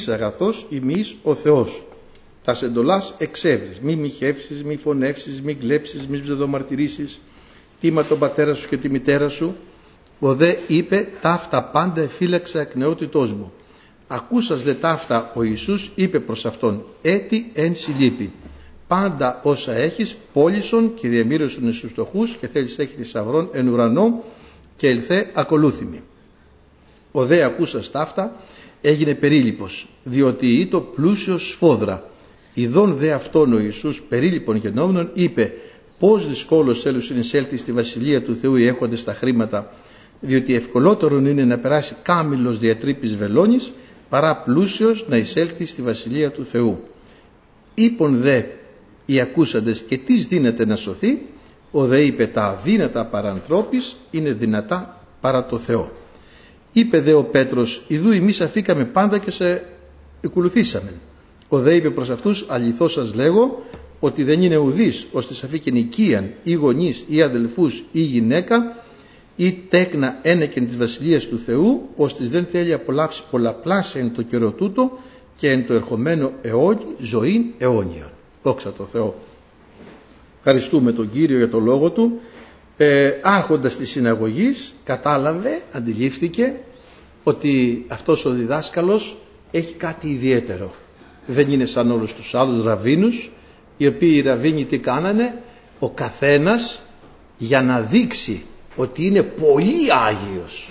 εις αγαθός ημείς ο Θεός. Τα εντολάς εξεύρεις, μη μοιχεύσεις, μη φωνεύσεις, μη κλέψεις, μη ψευδομαρτυρήσεις, τίμα τον πατέρα σου και τη μητέρα σου. Ο δε είπε, ταύτα πάντα εφύλαξα εκ νεότητός μου. Ακούσας δε ταύτα ο Ιησούς είπε προς αυτόν, έτι εν συλλείπει. Πάντα όσα έχεις πώλησον και διαμήρωσον στους φτωχούς και θέλεις έχει θησαυρών εν ουρανό και ελθέ ακολούθημι. Ο δε ακούσας ταύτα έγινε περίλυπος, διότι είτο πλούσιος σφόδρα. Ιδών δε αυτόν ο Ιησούς περίλυπον γενόμενον είπε, πώς δυσκόλος θέλουν να εισέλθει στη Βασιλεία του Θεού οι έχοντες τα χρήματα, διότι ευκολότερον είναι να περάσει κάμιλος διατρύπης βελόνης παρά πλούσιος να εισέλθει στη Βασιλεία του Θεού. Είπον δε οι ακούσαντες, και τις δύναται να σωθεί? Ο δε είπε, τα αδύνατα παρά ανθρώπης είναι δυνατά παρά το Θεό. Είπε δε ο Πέτρος, ιδού εμείς αφήκαμε πάντα και σε ακολουθήσαμε. Ο δε είπε προς αυτούς, αληθώς σας λέγω ότι δεν είναι ουδής ώστε σε αφήκεν οικίαν ή γονείς ή αδελφούς ή γυναίκα ή τέκνα ένεκεν της Βασιλείας του Θεού, ώστε δεν θέλει απολαύσει πολλαπλάσια εν το καιρό τούτο και εν το ερχομένο αιώνι ζωήν αιώνιον. Δόξα τω Θεώ. Ευχαριστούμε τον Κύριο για το λόγο του. Άρχοντας της συναγωγής κατάλαβε, αντιλήφθηκε ότι αυτός ο διδάσκαλος έχει κάτι ιδιαίτερο. Δεν είναι σαν όλους τους άλλους ραβίνους, οι οποίοι οι ραβίνοι τι κάνανε? Ο καθένας για να δείξει ότι είναι πολύ Άγιος,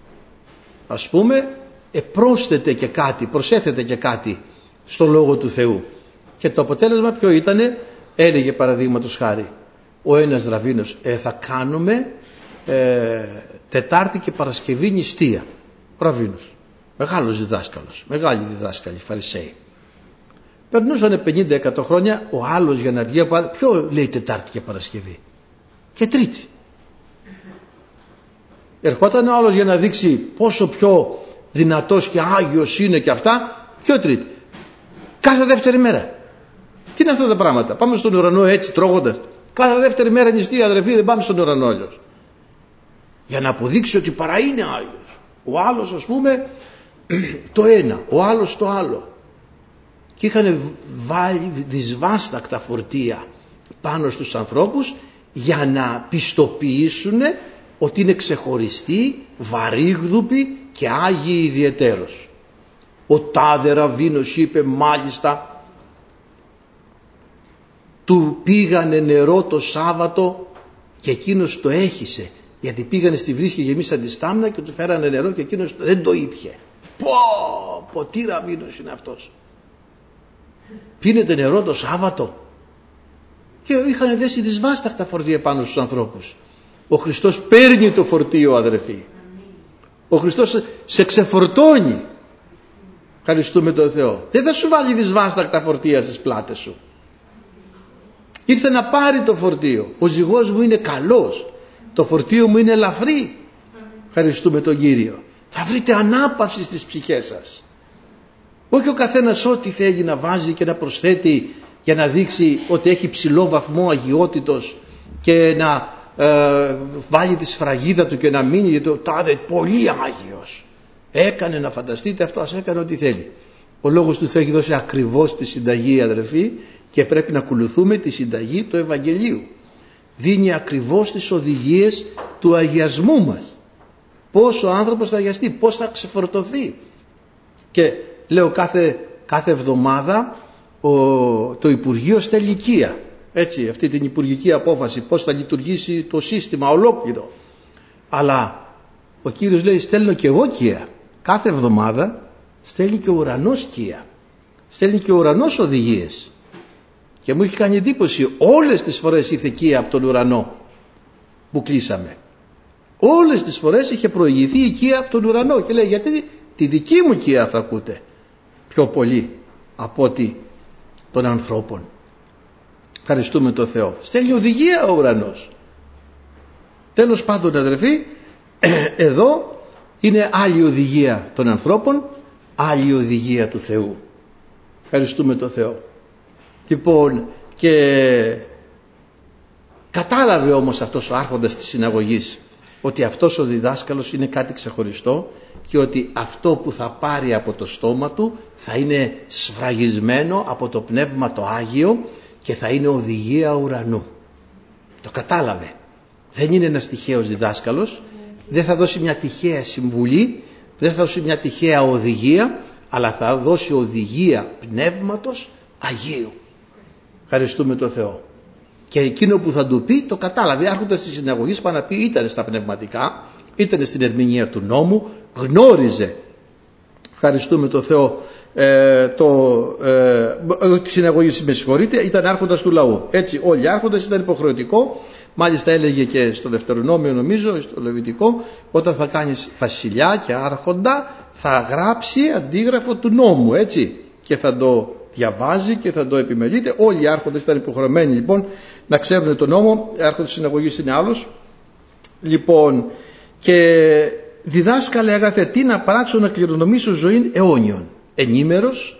ας πούμε, πρόσθεται και κάτι, προσέθεται και κάτι στο Λόγο του Θεού. Και το αποτέλεσμα ποιο ήτανε? Έλεγε παραδείγματος χάρη ο ένας ραβίνος, θα κάνουμε Τετάρτη και Παρασκευή νηστεία. Ο ραβίνος, μεγάλος διδάσκαλος, μεγάλοι διδάσκαλοι Φαρισαίοι. Περνούσανε 50-100 χρόνια, ο άλλος για να βγει από άλλο, ποιο λέει Τετάρτη και Παρασκευή? Και Τρίτη. Ερχόταν ο άλλος για να δείξει πόσο πιο δυνατός και Άγιος είναι και αυτά, ποιο Τρίτη? Κάθε δεύτερη μέρα. Τι είναι αυτά τα πράγματα? Πάμε στον ουρανό έτσι τρώγοντας? Κάθε δεύτερη μέρα νηστεία, αδερφοί, δεν πάμε στον ουρανό αλλιώς. Για να αποδείξει ότι παρά είναι Άγιος. Ο άλλος, ας πούμε, το ένα, ο άλλος το άλλο. Και είχαν βάλει δυσβάστακτα φορτία πάνω στους ανθρώπους για να πιστοποιήσουν ότι είναι ξεχωριστοί, βαρύγδουποι και Άγιοι ιδιαιτέρως. Ο τάδε ραβίνος είπε μάλιστα, του πήγανε νερό το Σάββατο και εκείνος το έχισε, γιατί πήγανε στη βρύση και γεμίσαν τη στάμνα και του φέρανε νερό και εκείνος δεν το ήπιε. Πω, τι ραβίνος είναι αυτός? Πίνετε νερό το Σάββατο? Και είχαν δέσει δυσβάσταχτα φορτία πάνω στους ανθρώπους. Ο Χριστός παίρνει το φορτίο, αδερφοί. Ο Χριστός σε ξεφορτώνει. Ευχαριστούμε τον Θεό. Δεν θα σου βάλει δυσβάσταχτα φορτία στις πλάτες σου. Ήρθε να πάρει το φορτίο. Ο ζυγός μου είναι καλός, το φορτίο μου είναι ελαφρύ. Ευχαριστούμε τον Κύριο. Θα βρείτε ανάπαυση στις ψυχές σας. Όχι ο καθένας ό,τι θέλει να βάζει και να προσθέτει για να δείξει ότι έχει ψηλό βαθμό αγιότητος και να βάλει τη σφραγίδα του και να μείνει για το τάδε πολύ Άγιος. Έκανε, να φανταστείτε, αυτός έκανε ό,τι θέλει. Ο Λόγος του Θεού έχει δώσει ακριβώς τη συνταγή, αδερφοί, και πρέπει να ακολουθούμε τη συνταγή του Ευαγγελίου. Δίνει ακριβώς τις οδηγίες του αγιασμού μας. Πώς ο άνθρωπος θα αγιαστεί, πώς θα ξεφορτωθεί. Και λέω κάθε εβδομάδα το Υπουργείο στέλνει οικία. Έτσι, αυτή την υπουργική απόφαση πώς θα λειτουργήσει το σύστημα ολόκληρο. Αλλά ο Κύριος λέει, στέλνω και εγώ οικία. Κάθε εβδομάδα στέλνει και ο ουρανός οικία. Στέλνει και ο ουρανός οδηγίες. Και μου έχει κάνει εντύπωση, όλες τις φορές ήρθε οικία από τον ουρανό που κλείσαμε. Όλες τις φορές είχε προηγηθεί οικία από τον ουρανό. Και λέει, γιατί τη δική μου οικία θα ακούτε πιο πολύ από ότι των ανθρώπων. Ευχαριστούμε τον Θεό. Στέλνει οδηγία ο ουρανός. Τέλος πάντων, αδερφοί, εδώ είναι άλλη οδηγία των ανθρώπων, άλλη οδηγία του Θεού. Ευχαριστούμε τον Θεό. Λοιπόν, και κατάλαβε όμως αυτός ο άρχοντας της συναγωγής ότι αυτός ο διδάσκαλος είναι κάτι ξεχωριστό και ότι αυτό που θα πάρει από το στόμα του θα είναι σφραγισμένο από το Πνεύμα το Άγιο και θα είναι οδηγία ουρανού. Το κατάλαβε. Δεν είναι ένας τυχαίος διδάσκαλος, δεν θα δώσει μια τυχαία συμβουλή, δεν θα δώσει μια τυχαία οδηγία, αλλά θα δώσει οδηγία Πνεύματος Αγίου. Ευχαριστούμε τον Θεό. Και εκείνο που θα του πει το κατάλαβε. Άρχοντας στη συναγωγή πάνω να πει, ήταν στα πνευματικά, ήταν στην ερμηνεία του νόμου, γνώριζε. Ευχαριστούμε τον Θεό. Τη συναγωγή, με συγχωρείτε, ήταν άρχοντας του λαού. Έτσι, όλοι οι άρχοντες ήταν υποχρεωτικό. Μάλιστα έλεγε και στο Δευτερονόμιο, νομίζω, στο Λεβιτικό, όταν θα κάνεις βασιλιά και άρχοντα, θα γράψει αντίγραφο του νόμου, έτσι, και θα το διαβάζει και θα το επιμελείται. Όλοι οι άρχοντες ήταν υποχρεωμένοι λοιπόν να ξέρουν τον νόμο. Άρχοντας συναγωγής είναι άλλος. Λοιπόν, και διδάσκαλε αγαθέ, τι να πράξω να κληρονομήσω ζωήν αιώνιον. Ενήμερος,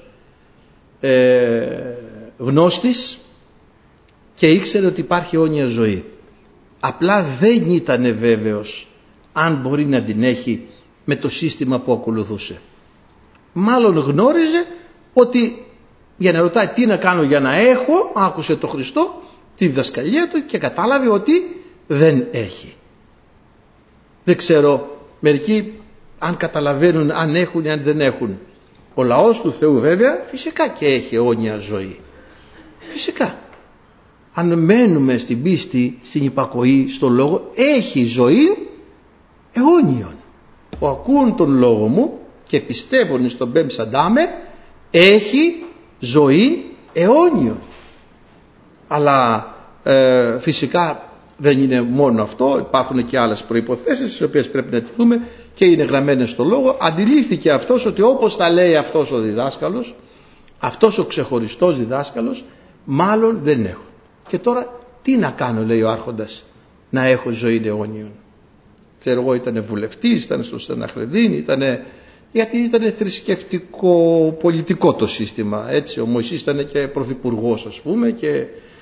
γνώστης, και ήξερε ότι υπάρχει αιώνια ζωή. Απλά δεν ήταν βέβαιος αν μπορεί να την έχει με το σύστημα που ακολουθούσε. Μάλλον γνώριζε ότι, για να ρωτάει τι να κάνω για να έχω, άκουσε το Χριστό, τη διδασκαλία του και κατάλαβε ότι δεν έχει. Δεν ξέρω μερικοί αν καταλαβαίνουν αν έχουν ή αν δεν έχουν. Ο λαός του Θεού βέβαια φυσικά και έχει αιώνια ζωή. Φυσικά. Αν μένουμε στην πίστη, στην υπακοή, στον λόγο, έχει ζωή αιώνιον. Που ακούν τον λόγο μου και πιστεύουν στον Μπέμ Σαντάμε, έχει ζωή αιώνιον. Αλλά φυσικά δεν είναι μόνο αυτό, υπάρχουν και άλλες προϋποθέσεις τις οποίες πρέπει να τηρούμε και είναι γραμμένες στο λόγο. Αντιλήφθηκε αυτός ότι όπως τα λέει αυτός ο διδάσκαλος, αυτός ο ξεχωριστός διδάσκαλος, μάλλον δεν έχω. Και τώρα τι να κάνω, λέει ο άρχοντας, να έχω ζωή αιώνιον. Ξέρω εγώ, ήταν βουλευτής, ήταν στο Στεναχρεδίν, γιατί ήταν θρησκευτικό πολιτικό το σύστημα, έτσι. Ο Μωυσής ήταν και πρωθυπουργός, ας πούμε, και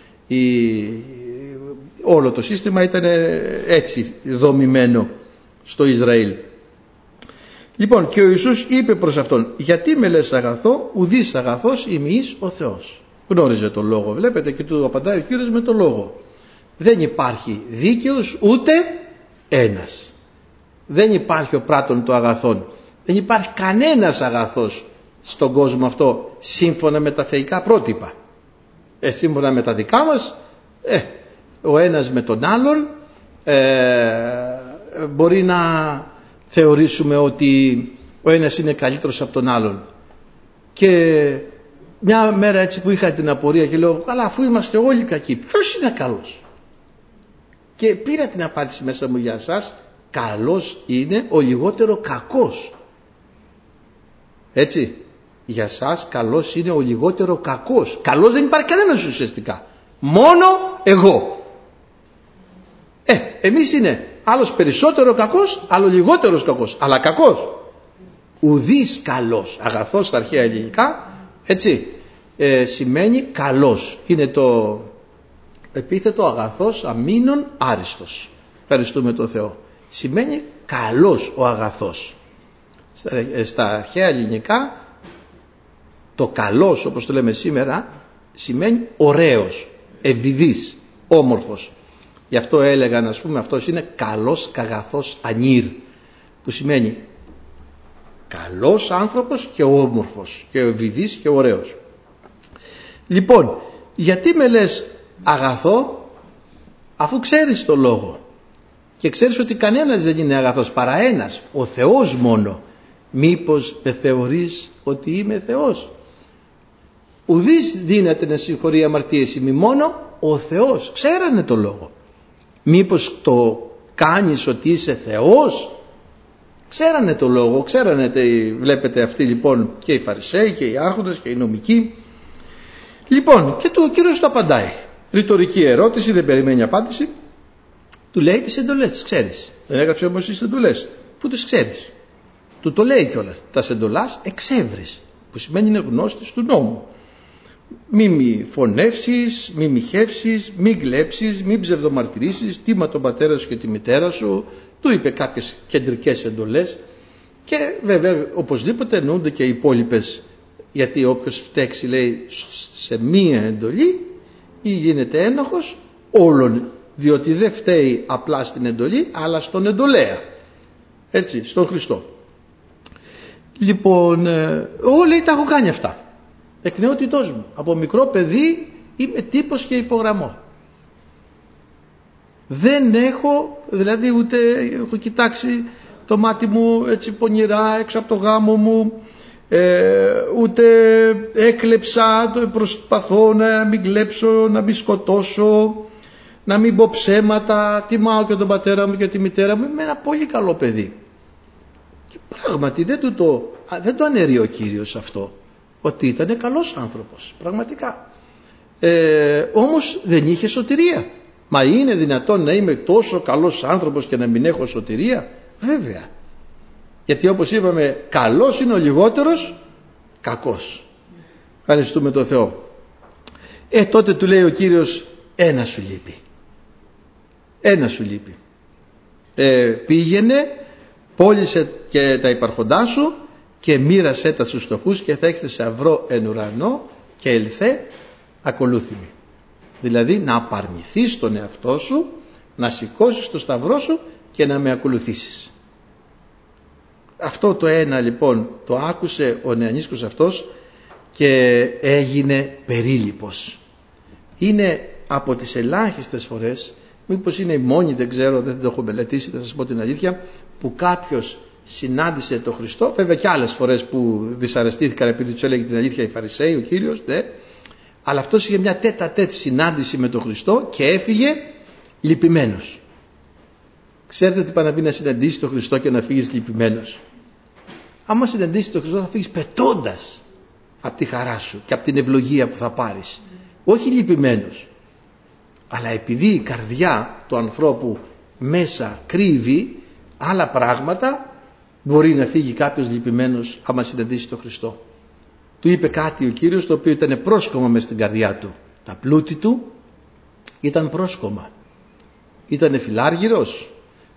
όλο το σύστημα ήταν έτσι δομημένο στο Ισραήλ. Λοιπόν, και ο Ιησούς είπε προς αυτόν, γιατί με λες αγαθό, ουδείς αγαθός ημείς ο Θεός. Γνώριζε τον λόγο, βλέπετε, και του απαντάει ο Κύριος με τον λόγο. Δεν υπάρχει δίκαιος ούτε ένας. Δεν υπάρχει ο πράττων το αγαθόν. Δεν υπάρχει κανένας αγαθός στον κόσμο αυτό σύμφωνα με τα θεϊκά πρότυπα. Σύμφωνα με τα δικά μας, ο ένας με τον άλλον μπορεί να θεωρήσουμε ότι ο ένας είναι καλύτερος από τον άλλον. Και μια μέρα έτσι που είχα την απορία και λέω, καλά, αφού είμαστε όλοι κακοί, ποιος είναι καλός? Και πήρα την απάντηση μέσα μου για εσάς, καλός είναι ο λιγότερο κακός. Έτσι, για σας καλός είναι ο λιγότερο κακός. Καλός δεν υπάρχει κανένας ουσιαστικά, μόνο εγώ. Εμείς είναι άλλος περισσότερο κακός, άλλο λιγότερος κακός, αλλά κακός. Ουδής καλός, αγαθός στα αρχαία ελληνικά, έτσι, σημαίνει καλός. Είναι το επίθετο αγαθός, αμήνων, άριστος. Ευχαριστούμε τον Θεό. Σημαίνει καλός ο αγαθός. Στα αρχαία ελληνικά το καλός, όπως το λέμε σήμερα, σημαίνει ωραίος, ευηδής, όμορφος. Γι' αυτό έλεγαν, ας πούμε, αυτός είναι καλός καγαθός ανήρ, που σημαίνει καλός άνθρωπος και όμορφος και ευηδής και ωραίος. Λοιπόν, γιατί με λες αγαθό, αφού ξέρεις το λόγο και ξέρεις ότι κανένας δεν είναι αγαθός παρά ένας, ο Θεός μόνο? Μήπως δεν θεωρείς ότι είμαι Θεός? Ουδής δύναται να συγχωρεί αμαρτίες ημί, μόνο ο Θεός. Ξέρανε το λόγο. Μήπως το κάνεις ότι είσαι Θεός? Ξέρανε το λόγο, ξέρανε, βλέπετε αυτοί λοιπόν και οι Φαρισαίοι και οι άρχοντες και οι νομικοί. Λοιπόν, και ο Κύριος του απαντάει. Ρητορική ερώτηση, δεν περιμένει απάντηση. Του λέει τις εντολές, τις ξέρεις. Δεν έγραψε όμως τις εντολές, που τις ξέρεις. Του το λέει κιόλας. Τα εντολάς εξεύρεις, που σημαίνει είναι γνώστης του νόμου. Μη φωνεύσεις, μη μοιχεύσεις, μη κλέψεις, μη ψευδομαρτυρήσεις, τίμα τον πατέρα σου και τη μητέρα σου, Του είπε κάποιες κεντρικές εντολές και βέβαια οπωσδήποτε εννοούνται και οι υπόλοιπες, γιατί όποιος φταίξει λέει σε μία εντολή ή γίνεται ένοχος όλων, διότι δεν φταίει απλά στην εντολή αλλά στον εντολέα, έτσι, στον Χριστό. Λοιπόν, όλοι τα έχω κάνει αυτά εκ νεότητός μου, από μικρό παιδί είμαι τύπος και υπογραμμώ. Δεν έχω, δηλαδή ούτε έχω κοιτάξει το μάτι μου έτσι πονηρά έξω από το γάμο μου, ούτε έκλεψα, προσπαθώ να μην κλέψω, να μην σκοτώσω, να μην πω ψέματα, τιμάω και τον πατέρα μου και τη μητέρα μου, είμαι ένα πολύ καλό παιδί. Και πράγματι δεν το αναιρεί ο Κύριος αυτό, ότι ήταν καλός άνθρωπος, πραγματικά. Όμως δεν είχε σωτηρία. Μα είναι δυνατόν να είμαι τόσο καλός άνθρωπος και να μην έχω σωτηρία? Βέβαια. Γιατί όπως είπαμε, καλός είναι ο λιγότερος κακός. Ευχαριστούμε τον Θεό. Τότε του λέει ο Κύριος, ένα σου λείπει. Ένα σου λείπει. Πήγαινε, πώλησε και τα υπαρχοντά σου και μοίρασέ τα στους φτωχούς και θα έχεις θησαυρό εν ουρανό και ελθέ ακολούθημη. Δηλαδή να απαρνηθείς τον εαυτό σου, να σηκώσεις το σταυρό σου και να με ακολουθήσεις. Αυτό το ένα λοιπόν το άκουσε ο νεανίσκος αυτός και έγινε περίλυπος. Είναι από τις ελάχιστες φορές, μήπως είναι η μόνη, δεν ξέρω, δεν το έχω μελετήσει, θα σας πω την αλήθεια, που κάποιος συνάντησε τον Χριστό, βέβαια και άλλες φορές που δυσαρεστήθηκαν επειδή τους έλεγε την αλήθεια οι Φαρισαίοι, ο Κύριος, ναι. Αλλά αυτός είχε μια τέτα-τέτ συνάντηση με τον Χριστό και έφυγε λυπημένος. Ξέρετε τι πάει να πει να συναντήσεις τον Χριστό και να φύγεις λυπημένος? Άμα συναντήσεις τον Χριστό θα φύγεις πετώντας από τη χαρά σου και από την ευλογία που θα πάρεις. Όχι λυπημένος. Αλλά επειδή η καρδιά του ανθρώπου μέσα κρύβει άλλα πράγματα, μπορεί να φύγει κάποιος λυπημένος άμα συναντήσει τον Χριστό. Του είπε κάτι ο Κύριος το οποίο ήταν πρόσκομα μες στην καρδιά του. Τα πλούτη του ήταν πρόσκομα. Ήτανε φιλάργυρος,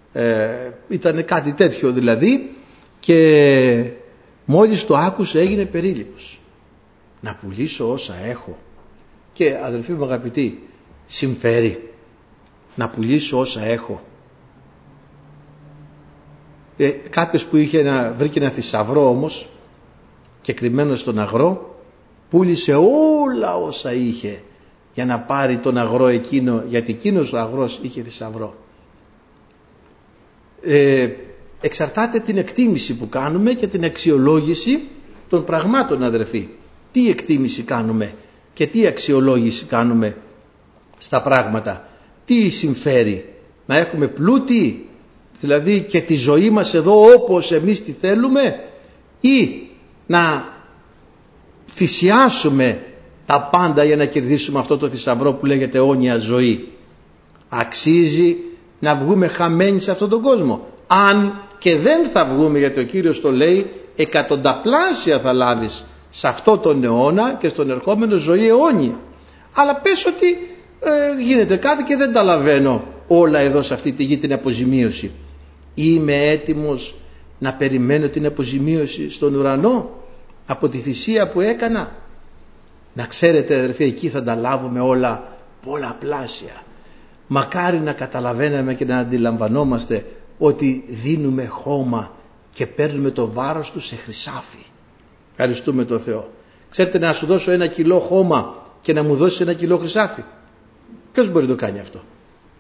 ήτανε κάτι τέτοιο δηλαδή, και μόλις το άκουσε έγινε περίλυπος. Να πουλήσω όσα έχω. Και αδελφοί μου αγαπητοί, συμφέρει να πουλήσω όσα έχω? Κάποιος που βρήκε ένα θησαυρό όμως και κρυμμένο στον αγρό, πούλησε όλα όσα είχε για να πάρει τον αγρό εκείνο, γιατί εκείνος ο αγρός είχε θησαυρό. Εξαρτάται την εκτίμηση που κάνουμε και την αξιολόγηση των πραγμάτων, αδερφοί. Τι εκτίμηση κάνουμε και τι αξιολόγηση κάνουμε στα πράγματα? Τι συμφέρει? Να έχουμε πλούτη, δηλαδή και τη ζωή μας εδώ όπως εμείς τη θέλουμε, ή να θυσιάσουμε τα πάντα για να κερδίσουμε αυτό το θησαυρό που λέγεται αιώνια ζωή? Αξίζει να βγούμε χαμένοι σε αυτόν τον κόσμο? Αν και δεν θα βγούμε, γιατί ο Κύριος το λέει, εκατονταπλάσια θα λάβεις σε αυτό τον αιώνα και στον ερχόμενο ζωή αιώνια. Αλλά πες ότι γίνεται κάτι και δεν τα λαβαίνω όλα εδώ σε αυτή τη γη, την αποζημίωση. Είμαι έτοιμος να περιμένω την αποζημίωση στον ουρανό από τη θυσία που έκανα? Να ξέρετε αδερφοί, εκεί θα τα λάβουμε όλα πολλαπλάσια. Μακάρι να καταλαβαίναμε και να αντιλαμβανόμαστε ότι δίνουμε χώμα και παίρνουμε το βάρος του σε χρυσάφι. Ευχαριστούμε τον Θεό. Ξέρετε, να σου δώσω 1 κιλό χώμα και να μου δώσεις 1 κιλό χρυσάφι? Ποιος μπορεί να το κάνει αυτό?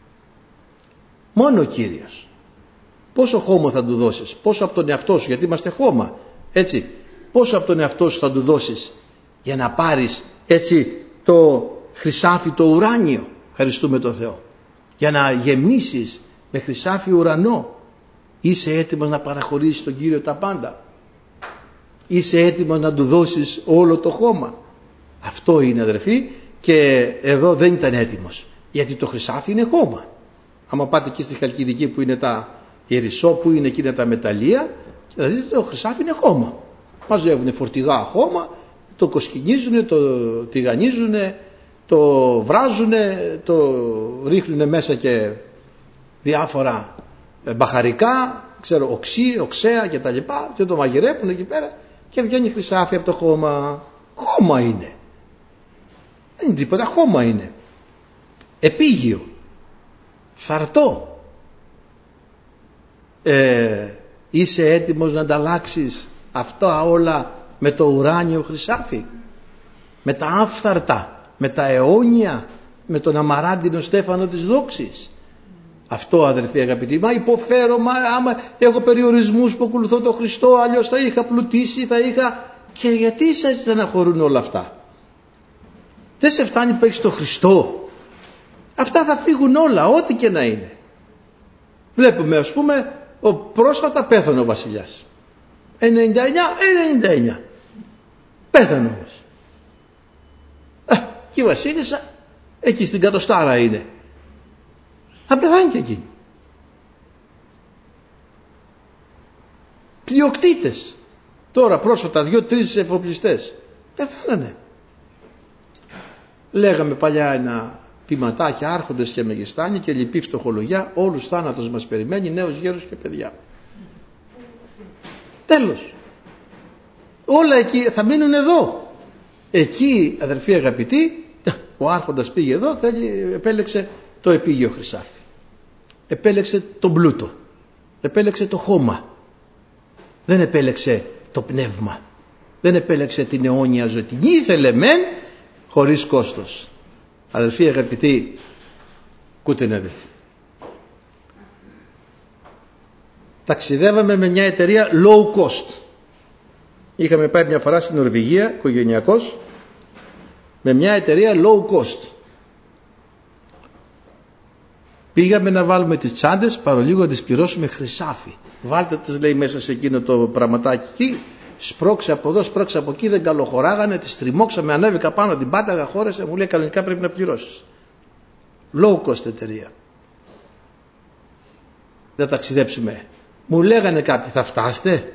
Μόνο ο Κύριος. Πόσο χώμα θα του δώσεις? Πόσο από τον εαυτό σου, γιατί είμαστε χώμα, έτσι, πόσο από τον εαυτό σου θα του δώσεις για να πάρεις έτσι το χρυσάφι το ουράνιο? Ευχαριστούμε τον Θεό. Για να γεμίσεις με χρυσάφι ουρανό. Είσαι έτοιμος να παραχωρήσεις στον Κύριο τα πάντα? Είσαι έτοιμος να του δώσεις όλο το χώμα? Αυτό είναι, αδερφοί, και εδώ δεν ήταν έτοιμος, γιατί το χρυσάφι είναι χώμα. Άμα πάτε εκεί στη Χαλκιδική που είναι τα Ιερισσό, που είναι εκείνα τα μεταλλεία, θα δείτε το χρυσάφι είναι χώμα. Μαζεύουν φορτηγά χώμα, το κοσκινίζουν, το τηγανίζουν, το βράζουν, το ρίχνουν μέσα και διάφορα μπαχαρικά, ξέρω, οξύ, οξέα και τα λοιπά, και το μαγειρεύουν εκεί πέρα και βγαίνει χρυσάφι από το χώμα. Χώμα είναι. Δεν είναι τίποτα, χώμα είναι. Επίγειο. Φθαρτό. Είσαι έτοιμος να ανταλλάξεις αυτά όλα με το ουράνιο χρυσάφι, με τα άφθαρτα, με τα αιώνια, με τον αμαράντινο στέφανο της δόξης? Αυτό, αδερφοί αγαπητοί, μα υποφέρω, άμα έχω περιορισμούς που ακολουθώ τον Χριστό, αλλιώς θα είχα πλουτίσει, θα είχα... Και γιατί σας στεναχωρούν όλα αυτά? Δεν σε φτάνει που έχεις τον Χριστό? Αυτά θα φύγουν όλα, ό,τι και να είναι. Βλέπουμε, ας πούμε, πρόσφατα πέθανε ο βασιλιάς. 99, πέθανε όμως. Και η βασίλισσα εκεί στην κατοστάρα είναι. Θα πεθάνει και εκείνη. Πλειοκτήτες τώρα πρόσφατα 2-3 εφοπλιστές πεθάνανε. Λέγαμε παλιά ένα ποιηματάκι, άρχοντες και μεγιστάνοι και λυπή φτωχολογιά, όλους θάνατος μας περιμένει, νέους γέρους και παιδιά. Τέλος. Όλα εκεί θα μείνουν εδώ. Εκεί, αδερφοί αγαπητοί, ο άρχοντας πήγε εδώ, επέλεξε το επίγειο χρυσάφι. Επέλεξε τον πλούτο. Επέλεξε το χώμα. Δεν επέλεξε το πνεύμα. Δεν επέλεξε την αιώνια ζωή. Την ήθελε μεν χωρίς κόστος. Αδελφοί αγαπητοί, ακούτε να δείτε. Ταξιδεύαμε με μια εταιρεία low cost. Είχαμε πάει μια φορά στην Νορβηγία, οικογενειακός, με μια εταιρεία low cost. Πήγαμε να βάλουμε τις τσάντες, παρολίγο να τις πληρώσουμε χρυσάφι. Βάλτε τις, λέει, μέσα σε εκείνο το πραγματάκι εκεί, σπρώξε από εδώ, σπρώξε από εκεί, δεν καλοχωράγανε, τις τριμώξαμε, ανέβηκα πάνω, την πάταγα, χώρεσε, μου λέει κανονικά πρέπει να πληρώσεις. Low cost εταιρεία. Δεν ταξιδέψουμε. Μου λέγανε κάποιοι, θα φτάσετε?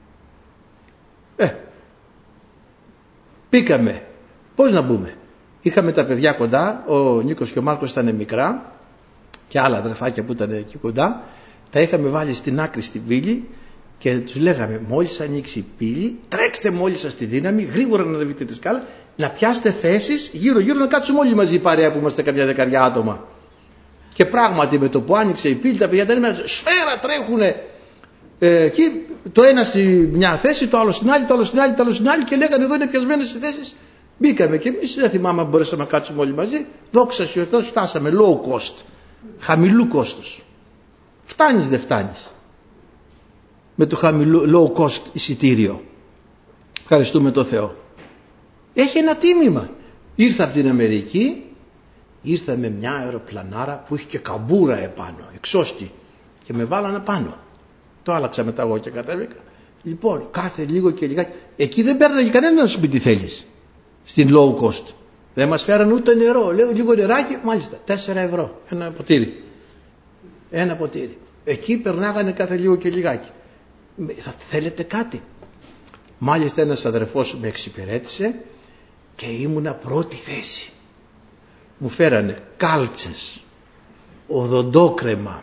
Πήκαμε. Πώς να μπούμε? Είχαμε τα παιδιά κοντά, ο Νίκος και ο Μάρκος ήταν μικρά και άλλα αδερφάκια που ήταν εκεί κοντά. Τα είχαμε βάλει στην άκρη στην πύλη και τους λέγαμε, μόλις ανοίξει η πύλη, τρέξτε μόλις σας τη δύναμη, γρήγορα να ανεβείτε τη σκάλα, να πιάσετε θέσεις γύρω-γύρω, να κάτσουμε όλοι μαζί παρέα που είμαστε καμιά 10 άτομα. Και πράγματι με το που άνοιξε η πύλη, τα παιδιά ήταν σφαίρα, τρέχουνε εκεί, το ένα στη μια θέση, το άλλο στην άλλη, το άλλο στην άλλη, το άλλο στην άλλη, και λέγανε εδώ είναι πιασμένες οι θέσεις. Μπήκαμε και εμείς, δεν θυμάμαι αν μπορέσαμε να κάτσουμε όλοι μαζί. Δόξα τω Θεώ, φτάσαμε low cost, χαμηλού κόστος. Φτάνεις, δεν φτάνεις με το χαμηλό low cost εισιτήριο? Ευχαριστούμε τον Θεό. Έχει ένα τίμημα. Ήρθα από την Αμερική, ήρθα με μια αεροπλανάρα που είχε και καμπούρα επάνω, εξώστη, και με βάλανε πάνω. Το άλλαξα μετά εγώ και κατέβηκα. Λοιπόν, κάθε λίγο και λιγάκι, εκεί δεν παίρναγε κανένα να σου πει τι θέλεις. Στην low cost δεν μας φέραν ούτε νερό. Λέω λίγο νεράκι, μάλιστα 4 ευρώ ένα ποτήρι. Ένα ποτήρι. Εκεί περνάγανε κάθε λίγο και λιγάκι. Θα θέλετε κάτι? Μάλιστα ένας αδερφός με εξυπηρέτησε και ήμουνα πρώτη θέση. Μου φέρανε κάλτσες, οδοντόκρεμα,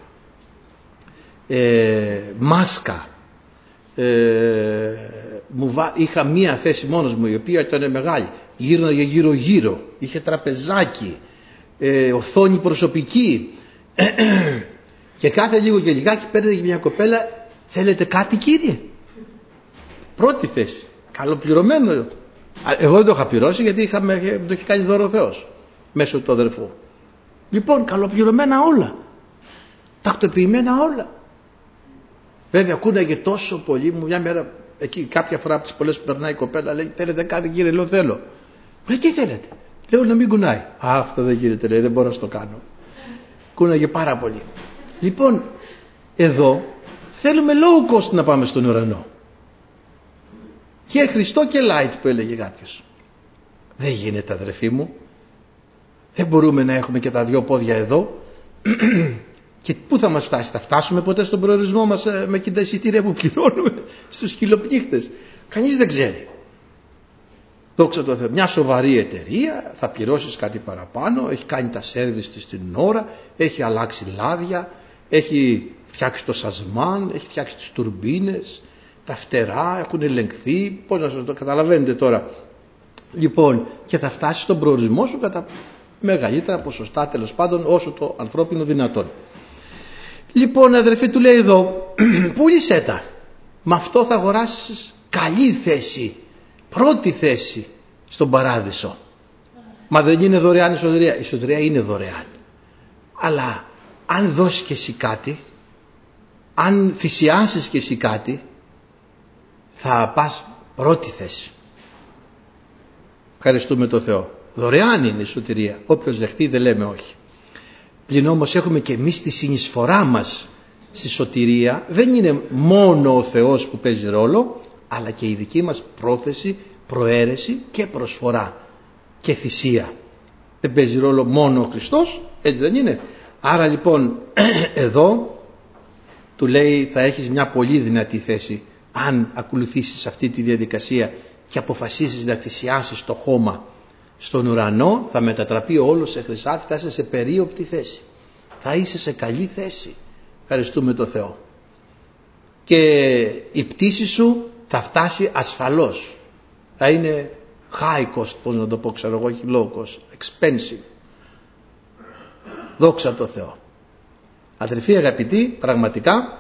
μάσκα, είχα μία θέση μόνος μου η οποία ήταν μεγάλη, γύρναγε γύρω γύρω, είχε τραπεζάκι, οθόνη προσωπική και κάθε λίγο και λιγάκι παίρνει μια κοπέλα, θέλετε κάτι κύριε? Πρώτη θέση, καλοπληρωμένο. Εγώ δεν το είχα πληρώσει γιατί το είχε κάνει δώρο ο Θεός μέσω του αδερφού. Λοιπόν, καλοπληρωμένα όλα, τακτοποιημένα όλα. Βέβαια ακούναγε τόσο πολύ. Μου μια μέρα εκεί, κάποια φορά από τις πολλές που περνάει η κοπέλα, λέει, θέλετε κάτι κύριε? Λέω θέλω. Τι θέλετε? Λέω να μην κουνάει. Αυτό δεν γίνεται, λέει, δεν μπορώ να το κάνω. Κούναγε πάρα πολύ. Λοιπόν, εδώ θέλουμε low cost να πάμε στον ουρανό. Και Χριστό και light που έλεγε κάποιος. Δεν γίνεται, αδερφοί μου. Δεν μπορούμε να έχουμε και τα 2 πόδια εδώ. Και πού θα μας φτάσει? Θα φτάσουμε ποτέ στον προορισμό μας με τα εισιτήρια που πληρώνουμε στους κιλοπνίχτες? Κανείς δεν ξέρει. Δόξα τω Θεώ, μια σοβαρή εταιρεία, θα πληρώσεις κάτι παραπάνω, έχει κάνει τα σέρβις της την ώρα, έχει αλλάξει λάδια, έχει φτιάξει το σασμάν, έχει φτιάξει τις τουρμπίνες, τα φτερά έχουν ελεγχθεί, πώς να σας το καταλαβαίνετε τώρα. Λοιπόν, και θα φτάσει στον προορισμό σου κατά μεγαλύτερα ποσοστά, τέλος πάντων, όσο το ανθρώπινο δυνατόν. Λοιπόν, αδερφοί, του λέει εδώ, πούλησέ τα. Με αυτό θα αγοράσεις καλή θέση, πρώτη θέση στον παράδεισο. Μα δεν είναι δωρεάν η σωτηρία? Η σωτηρία είναι δωρεάν. Αλλά αν δώσεις και εσύ κάτι, αν θυσιάσεις και εσύ κάτι, θα πας πρώτη θέση. Ευχαριστούμε τον Θεό. Δωρεάν είναι η σωτηρία. Όποιος δεχτεί δεν λέμε όχι. Πλην όμως έχουμε και εμείς τη συνεισφορά μας στη σωτηρία. Δεν είναι μόνο ο Θεός που παίζει ρόλο, αλλά και η δική μας πρόθεση, προαίρεση και προσφορά και θυσία. Δεν παίζει ρόλο μόνο ο Χριστός, έτσι δεν είναι? Άρα λοιπόν εδώ του λέει θα έχεις μια πολύ δυνατή θέση αν ακολουθήσεις αυτή τη διαδικασία και αποφασίσεις να θυσιάσεις το χώμα στον ουρανό, θα μετατραπεί όλο σε χρυσάφι, θα είσαι σε περίοπτη θέση, θα είσαι σε καλή θέση. Ευχαριστούμε το Θεό. Και η πτήση σου θα φτάσει ασφαλώς, θα είναι high cost, πώς να το πω, ξέρω εγώ, όχι low cost, expensive. Δόξα τω Θεώ. Αδερφοί αγαπητοί, πραγματικά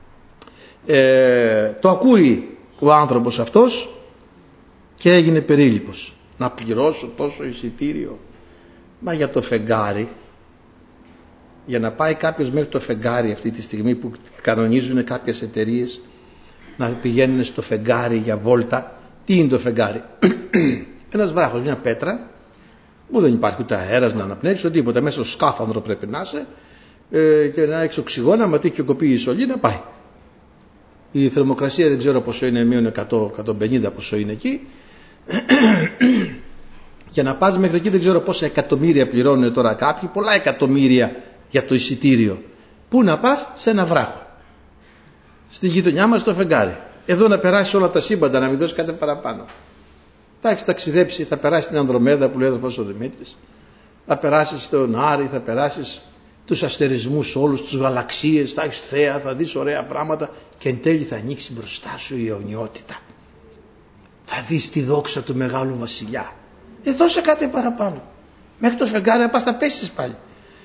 το ακούει ο άνθρωπος αυτός και έγινε περίληπος. Να πληρώσω τόσο εισιτήριο? Μα για το φεγγάρι, για να πάει κάποιος μέχρι το φεγγάρι αυτή τη στιγμή που κανονίζουν κάποιες εταιρείες να πηγαίνουν στο φεγγάρι για βόλτα. Τι είναι το φεγγάρι? Ένας βράχος, μια πέτρα που δεν υπάρχει ούτε αέρας να αναπνεύσει, ούτε τίποτα. Μέσα στο σκάφανδρο πρέπει να είσαι και να έχεις οξυγόνα, άμα τύχει και κοπεί η σωλή να πάει. Η θερμοκρασία δεν ξέρω πόσο είναι, μείον 100-150 πόσο είναι εκεί. Για να πας μέχρι εκεί δεν ξέρω πόσα εκατομμύρια πληρώνουν τώρα κάποιοι, πολλά εκατομμύρια για το εισιτήριο. Πού να πας? Σε ένα βράχο. Στη γειτονιά μας το φεγγάρι. Εδώ να περάσει όλα τα σύμπαντα, να μην δώσει κάτι παραπάνω. Θα έχεις ταξιδέψει, θα περάσεις την Ανδρομέδα που λέει ο αδερφός ο Δημήτρης, θα περάσεις τον Άρη, θα περάσεις τους αστερισμούς όλους, τους γαλαξίες, θα έχεις θέα, θα δεις ωραία πράγματα και εν τέλει θα ανοίξει μπροστά σου η αιωνιότητα. Θα δεις τη δόξα του μεγάλου βασιλιά. Δώσε κάτι παραπάνω. Μέχρι το φεγγάρι να πας θα πέσεις πάλι.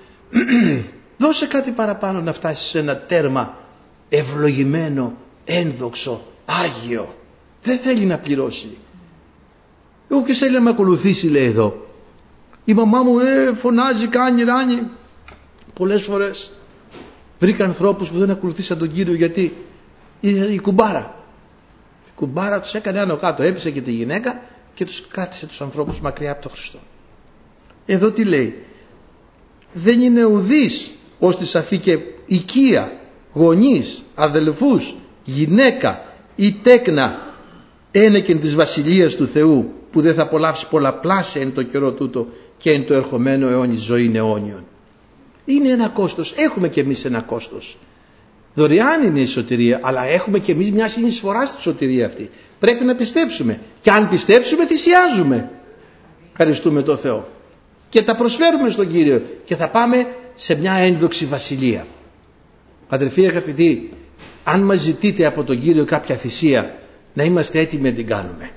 Δώσε κάτι παραπάνω να φτάσεις σε ένα τέρμα ευλογημένο, ένδοξο, άγιο. Δεν θέλει να πληρώσει. Εγώ και θέλει να με ακολουθήσει, λέει εδώ. Η μαμά μου φωνάζει, κάνει, ράνει. Πολλές φορές βρήκα ανθρώπους που δεν ακολουθήσαν τον Κύριο γιατί η κουμπάρα. Η κουμπάρα τους έκανε άνω κάτω, έπεισε και τη γυναίκα και τους κράτησε τους ανθρώπους μακριά από τον Χριστό. Εδώ τι λέει? Δεν είναι ουδής ως της αφήκε οικία, γονείς, αδελφούς, γυναίκα ή τέκνα ένεκεν της βασιλείας του Θεού που δεν θα απολαύσει πολλαπλάσια εν το καιρό τούτο και εν το ερχομένο αιώνι ζωή αιώνιον. Είναι ένα κόστος, έχουμε και εμείς ένα κόστος. Δωρεάν είναι η σωτηρία, αλλά έχουμε και εμείς μια συνεισφορά στη σωτηρία αυτή. Πρέπει να πιστέψουμε και αν πιστέψουμε θυσιάζουμε. Ευχαριστούμε τον Θεό και τα προσφέρουμε στον Κύριο και θα πάμε σε μια ένδοξη βασιλεία. Αδερφοί αγαπητοί, αν μας ζητείτε από τον Κύριο κάποια θυσία, να είμαστε έτοιμοι να την κάνουμε.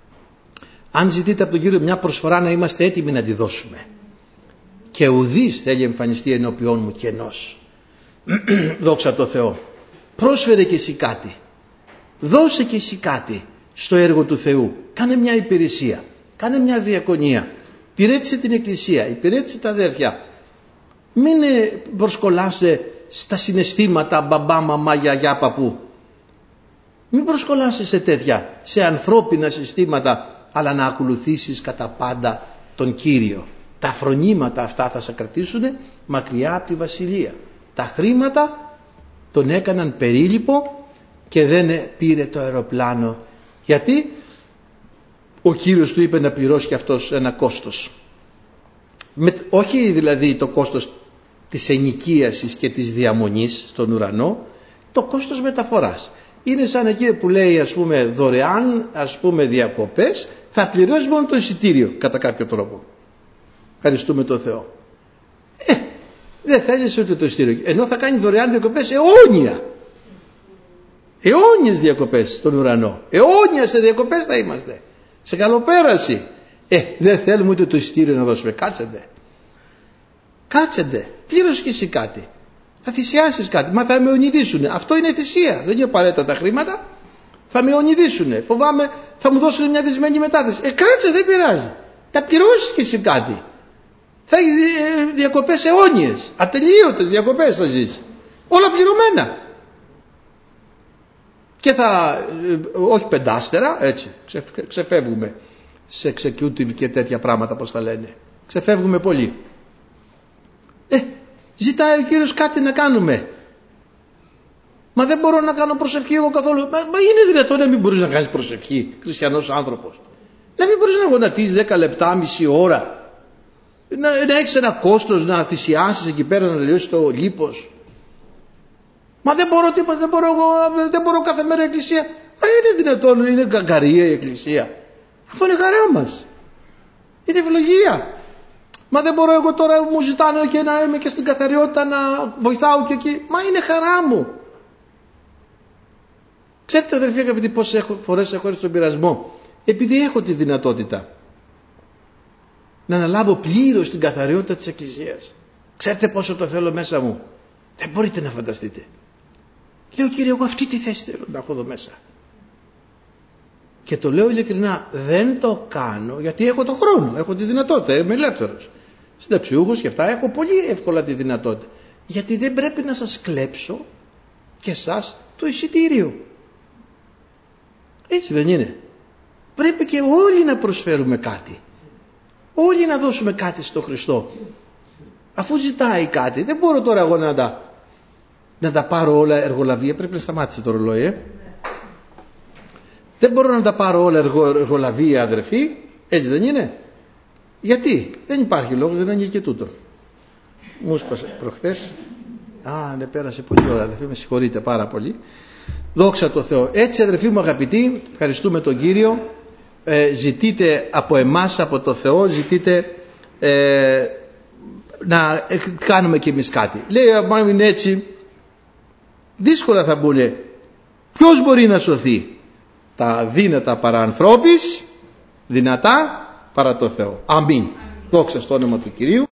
Αν ζητείτε από τον Κύριο μια προσφορά, να είμαστε έτοιμοι να τη δώσουμε. Και ουδής θέλει εμφανιστεί ενώπιόν μου κενός. Δόξα τω Θεώ. Πρόσφερε και εσύ κάτι. Δώσε και εσύ κάτι στο έργο του Θεού. Κάνε μια υπηρεσία. Κάνε μια διακονία. Υπηρέτησε την Εκκλησία. Υπηρέτησε τα αδέρφια. Μην προσκολάσαι στα συναισθήματα μπαμπά, μαμά, γιαγιά, παππού. Μην προσκολάσαι σε τέτοια, σε ανθρώπινα συστήματα, αλλά να ακολουθήσεις κατά πάντα τον Κύριο. Τα φρονήματα αυτά θα σε κρατήσουν μακριά από τη βασιλεία. Τα χρήματα τον έκαναν περίληπο και δεν πήρε το αεροπλάνο. Γιατί? Ο Κύριος του είπε να πληρώσει και αυτός ένα κόστος. Όχι δηλαδή το κόστος της ενοικίασης και της διαμονής στον ουρανό, το κόστος μεταφοράς. Είναι σαν εκεί που λέει ας πούμε δωρεάν διακοπές, θα πληρώσει μόνο το εισιτήριο κατά κάποιο τρόπο. Ευχαριστούμε τον Θεό. Δεν θέλεις ούτε το εισιτήριο. Ενώ θα κάνει δωρεάν διακοπές αιώνια. Αιώνιες διακοπές στον ουρανό. Αιώνια σε διακοπές θα είμαστε. Σε καλοπέραση. Δεν θέλουμε ούτε το εισιτήριο να δώσουμε. Κάτσετε. Πλήρωσε και εσύ κάτι. Θα θυσιάσεις κάτι. Μα θα με ονειδήσουν. Αυτό είναι θυσία. Δεν είναι απαραίτητα τα χρήματα. Θα με ονειδήσουν. Φοβάμαι θα μου δώσουν μια δεσμένη μετάθεση. Κάτσε, δεν πειράζει. Θα πληρώσεις και εσύ κάτι. Θα έχεις διακοπές αιώνιες. Ατελείωτες διακοπές θα ζεις. Όλα πληρωμένα. Και θα, όχι πεντάστερα, έτσι, ξεφεύγουμε σε executive και τέτοια πράγματα, πώς τα λένε. Ξεφεύγουμε πολύ. Ζητάει ο Κύριος κάτι να κάνουμε. Μα δεν μπορώ να κάνω προσευχή εγώ καθόλου. Μα είναι δυνατόν να μην μπορείς να κάνεις προσευχή, χριστιανός άνθρωπος? Να μην μπορείς να γονατίσεις 10 λεπτά, μισή ώρα, να έχεις ένα κόστος, να θυσιάσεις εκεί πέρα, να τελειώσεις το λίπος? Μα δεν μπορώ τίποτα, δεν μπορώ κάθε μέρα εκκλησία. Μα είναι δυνατόν, είναι κακαρία η εκκλησία? Αυτό είναι χαρά μας. Είναι ευλογία. Μα δεν μπορώ εγώ τώρα, μου ζητάνε και να είμαι και στην καθαριότητα, να βοηθάω και εκεί. Μα είναι χαρά μου. Ξέρετε αδελφοί αγαπητοί, πόσες φορές έχω έρθει στον πειρασμό? Επειδή έχω τη δυνατότητα να αναλάβω πλήρως την καθαριότητα της εκκλησίας. Ξέρετε πόσο το θέλω μέσα μου? Δεν μπορείτε να φανταστείτε. Λέω, Κύριε, εγώ αυτή τη θέση θέλω να έχω εδώ μέσα. Και το λέω ειλικρινά, δεν το κάνω γιατί έχω το χρόνο, έχω τη δυνατότητα, είμαι ελεύθερος. Συνταξιούχος και αυτά, έχω πολύ εύκολα τη δυνατότητα. Γιατί δεν πρέπει να σας κλέψω και εσάς το εισιτήριο. Έτσι δεν είναι? Πρέπει και όλοι να προσφέρουμε κάτι. Όλοι να δώσουμε κάτι στο Χριστό. Αφού ζητάει κάτι, δεν μπορώ τώρα εγώ να τα πάρω όλα εργολαβία. Πρέπει να σταμάτησε το ρολόι. Δεν μπορώ να τα πάρω όλα εργολαβία, αδερφοί. Έτσι δεν είναι? Γιατί? Δεν υπάρχει λόγος, δεν είναι και τούτο. Μου σπάσε προχθές. Ναι, πέρασε πολύ ώρα, αδερφοί, με συγχωρείτε πάρα πολύ. Δόξα τω Θεώ. Έτσι, αδερφοί μου αγαπητοί, ευχαριστούμε τον Κύριο. Ζητείτε από εμάς, από το Θεό, ζητείτε να κάνουμε κι εμείς κάτι. Λέει, άμα είναι έτσι, δύσκολα θα μπουν. Ποιος μπορεί να σωθεί? Τα δύνατα παρά ανθρώπης, δυνατά παρά το Θεό. Αμήν. Δόξα στο όνομα του Κυρίου.